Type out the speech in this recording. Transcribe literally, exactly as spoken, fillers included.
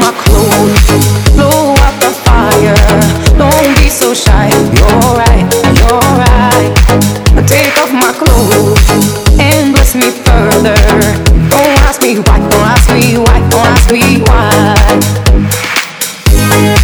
my clothes, blow out the fire. Don't be so shy. You're right, you're right. Take off my clothes and bless me further. Don't ask me why, don't ask me why, don't ask me why.